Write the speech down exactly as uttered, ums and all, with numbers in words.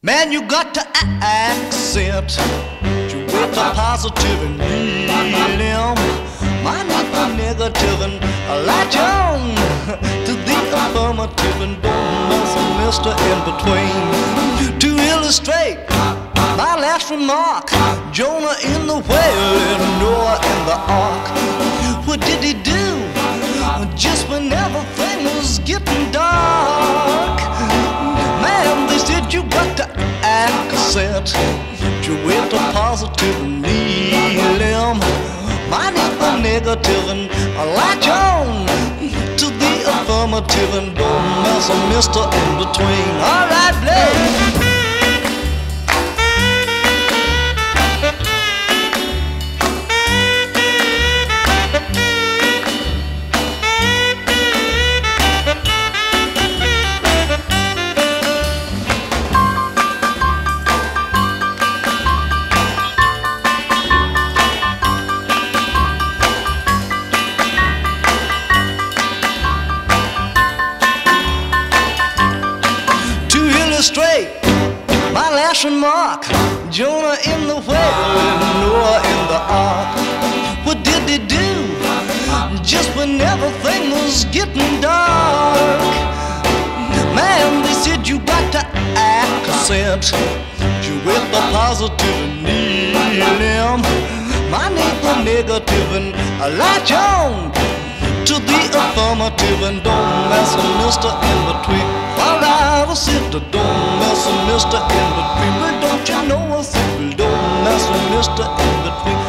Man, you got to accent you with the positive and helium. Mine with the negative and latch on to the affirmative and don't mess a mister in between. To illustrate my last remark, Jonah in the whale and Noah in the ark. What did he do just when everything was getting dark? Man, they said you got to accent you with the positive and helium. Mine is the negative and latch on to the affirmative and don't mess a mister in between. All right, play. Straight, my last remark, Jonah in the whale and Noah in the ark. What did they do just when everything was getting dark? Man, they said you got to accent you with the positive and helium. Mine need the negative and latch on to the affirmative and don't mess a mister in between. Alright, I said don't mess a mister in between. But don't you know I said don't mess a mister in between.